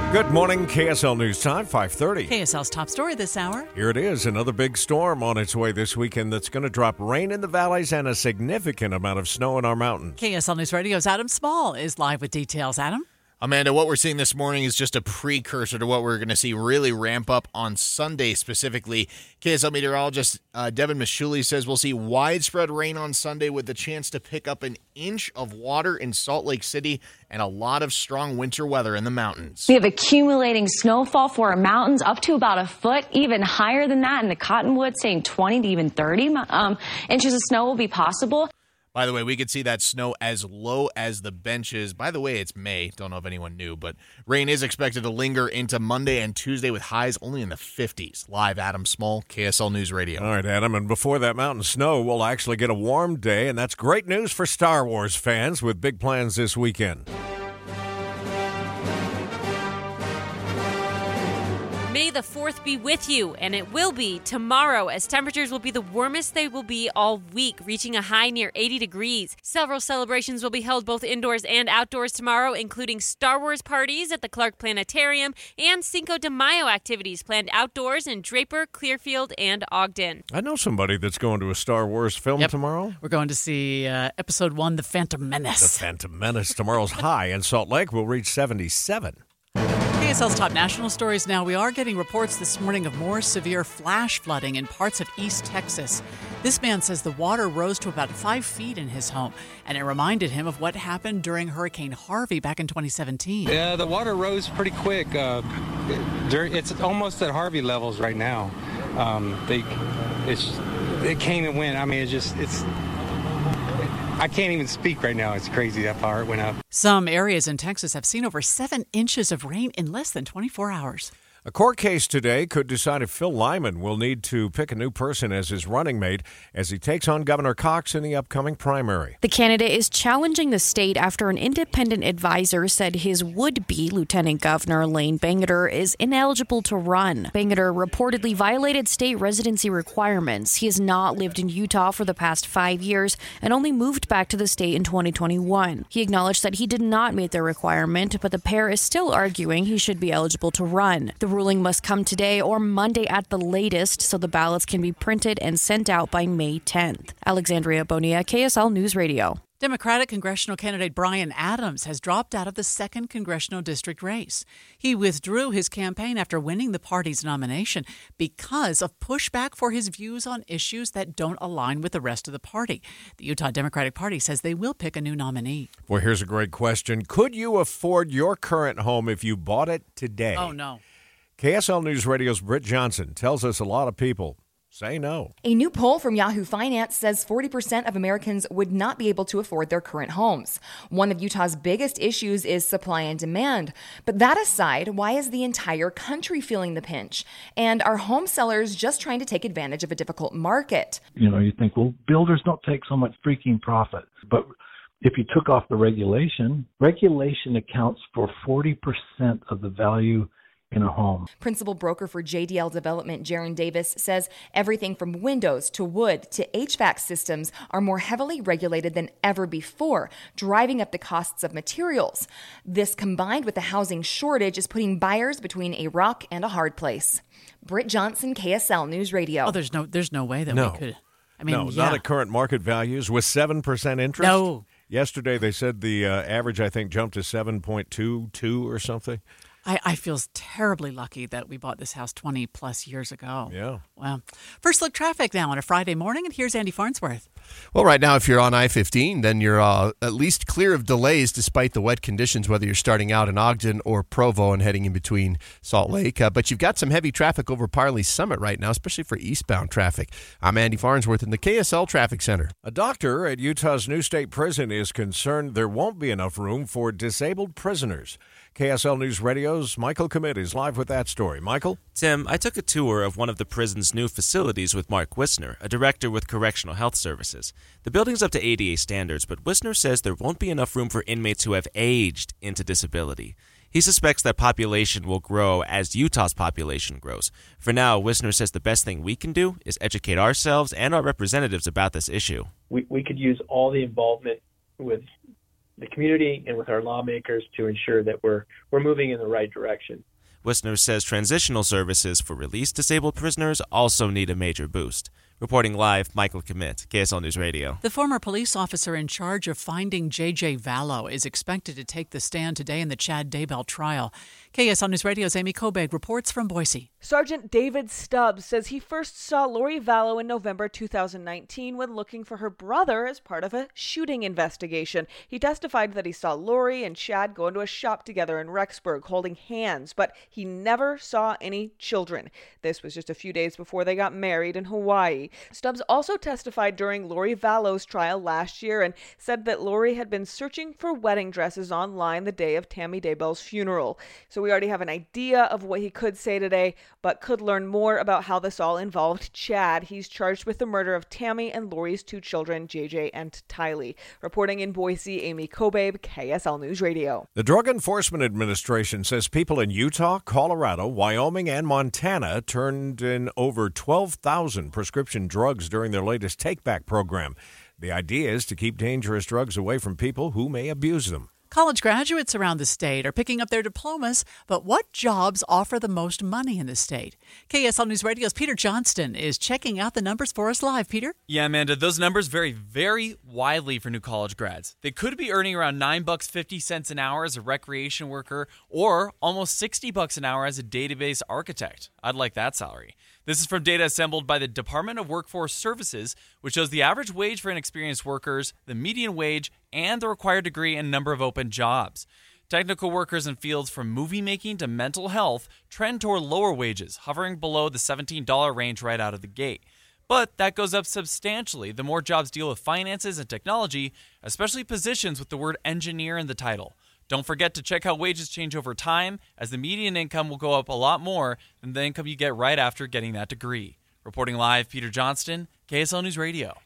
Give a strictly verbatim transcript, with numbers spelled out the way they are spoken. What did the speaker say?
Good morning, K S L News Time, five thirty. K S L's top story this hour. Here it is, another big storm on its way this weekend that's going to drop rain in the valleys and a significant amount of snow in our mountains. K S L News Radio's Adam Small is live with details. Adam? Amanda, what we're seeing this morning is just a precursor to what we're going to see really ramp up on Sunday specifically. K S L meteorologist uh, Devin Mashuli says we'll see widespread rain on Sunday with the chance to pick up an inch of water in Salt Lake City and a lot of strong winter weather in the mountains. We have accumulating snowfall for our mountains up to about a foot, even higher than that in the Cottonwoods, saying twenty to even thirty um, inches of snow will be possible. By the way, we could see that snow as low as the benches. By the way, it's May. Don't know if anyone knew, but rain is expected to linger into Monday and Tuesday with highs only in the fifties. Live, Adam Small, K S L News Radio. All right, Adam, and before that mountain snow, we'll actually get a warm day, and that's great news for Star Wars fans with big plans this weekend. May the fourth be with you, and it will be tomorrow as temperatures will be the warmest they will be all week, reaching a high near eighty degrees. Several celebrations will be held both indoors and outdoors tomorrow, including Star Wars parties at the Clark Planetarium and Cinco de Mayo activities planned outdoors in Draper, Clearfield, and Ogden. I know somebody that's going to a Star Wars film Yep. tomorrow. We're going to see uh, Episode one, The Phantom Menace. The Phantom Menace. Tomorrow's high in Salt Lake will reach seventy-seven. K S L's top national stories now. We are getting reports this morning of more severe flash flooding in parts of East Texas. This man says the water rose to about five feet in his home, and it reminded him of what happened during Hurricane Harvey back in twenty seventeen. Yeah, the water rose pretty quick. Uh, it, it's almost at Harvey levels right now. Um, they, it's, it came and went. I mean, it's just, it's, I can't even speak right now. It's crazy how far it went up. Some areas in Texas have seen over seven inches of rain in less than twenty-four hours. A court case today could decide if Phil Lyman will need to pick a new person as his running mate as he takes on Governor Cox in the upcoming primary. The candidate is challenging the state after an independent advisor said his would-be Lieutenant Governor Lane Bangerter is ineligible to run. Bangerter reportedly violated state residency requirements. He has not lived in Utah for the past five years and only moved back to the state in twenty twenty-one. He acknowledged that he did not meet the requirement, but the pair is still arguing he should be eligible to run. The ruling must come today or Monday at the latest, so the ballots can be printed and sent out by May tenth. Alexandria Bonilla, K S L News Radio. Democratic congressional candidate Brian Adams has dropped out of the second congressional district race. He withdrew his campaign after winning the party's nomination because of pushback for his views on issues that don't align with the rest of the party. The Utah Democratic Party says they will pick a new nominee. Well, here's a great question. Could you afford your current home if you bought it today? Oh, no. K S L News Radio's Britt Johnson tells us a lot of people say no. A new poll from Yahoo Finance says forty percent of Americans would not be able to afford their current homes. One of Utah's biggest issues is supply and demand. But that aside, why is the entire country feeling the pinch? And are home sellers just trying to take advantage of a difficult market? You know, you think, well, builders don't take so much freaking profit. But if you took off the regulation, regulation accounts for forty percent of the value in a home. Principal broker for J D L Development, Jaron Davis, says everything from windows to wood to H V A C systems are more heavily regulated than ever before, driving up the costs of materials. This, combined with the housing shortage, is putting buyers between a rock and a hard place. Britt Johnson, K S L News Radio. Oh, there's no, there's no way that No. we could. I mean, no, yeah. not at current market values with seven percent interest. No. Yesterday they said the uh, average, I think, jumped to seven point two two or something. I, I feel terribly lucky that we bought this house twenty plus years ago. Yeah. Wow. First look traffic now on a Friday morning, and here's Andy Farnsworth. Well, right now, if you're on I fifteen, then you're uh, at least clear of delays despite the wet conditions, whether you're starting out in Ogden or Provo and heading in between Salt Lake. Uh, but you've got some heavy traffic over Parley Summit right now, especially for eastbound traffic. I'm Andy Farnsworth in the K S L Traffic Center. A doctor at Utah's new state prison is concerned there won't be enough room for disabled prisoners. K S L News Radio's Michael Commit is live with that story. Michael? Tim, I took a tour of one of the prison's new facilities with Mark Wisner, a director with Correctional Health Services. The building's up to A D A standards, but Wisner says there won't be enough room for inmates who have aged into disability. He suspects that population will grow as Utah's population grows. For now, Wisner says the best thing we can do is educate ourselves and our representatives about this issue. We, we could use all the involvement with the community and with our lawmakers to ensure that we're we're moving in the right direction. Wisner says transitional services for released disabled prisoners also need a major boost. Reporting live, Michael Commit, K S L News Radio. The former police officer in charge of finding J J Vallow is expected to take the stand today in the Chad Daybell trial. K S L News Radio's Amy Kobeg reports from Boise. Sergeant David Stubbs says he first saw Lori Vallow in November two thousand nineteen when looking for her brother as part of a shooting investigation. He testified that he saw Lori and Chad go into a shop together in Rexburg holding hands, but he never saw any children. This was just a few days before they got married in Hawaii. Stubbs also testified during Lori Vallow's trial last year and said that Lori had been searching for wedding dresses online the day of Tammy Daybell's funeral. So we already have an idea of what he could say today, but could learn more about how this all involved Chad. He's charged with the murder of Tammy and Lori's two children, J J and Tylee. Reporting in Boise, Amy Kobabe, K S L News Radio. The Drug Enforcement Administration says people in Utah, Colorado, Wyoming, and Montana turned in over twelve thousand prescription drugs during their latest take-back program. The idea is to keep dangerous drugs away from people who may abuse them. College graduates around the state are picking up their diplomas, but what jobs offer the most money in the state? K S L News Radio's Peter Johnston is checking out the numbers for us live. Peter? Yeah, Amanda, those numbers vary very widely for new college grads. They could be earning around nine bucks fifty cents an hour as a recreation worker or almost sixty bucks an hour as a database architect. I'd like that salary. This is from data assembled by the Department of Workforce Services, which shows the average wage for inexperienced workers, the median wage, and the required degree and number of open jobs. Technical workers in fields from movie making to mental health trend toward lower wages, hovering below the seventeen dollars range right out of the gate. But that goes up substantially the more jobs deal with finances and technology, especially positions with the word engineer in the title. Don't forget to check how wages change over time, as the median income will go up a lot more than the income you get right after getting that degree. Reporting live, Peter Johnston, K S L News Radio.